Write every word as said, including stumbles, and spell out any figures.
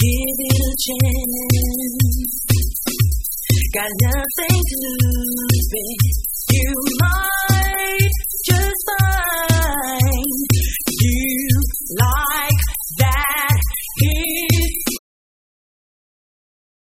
Give it a chance. Got nothing to lose, babe. You are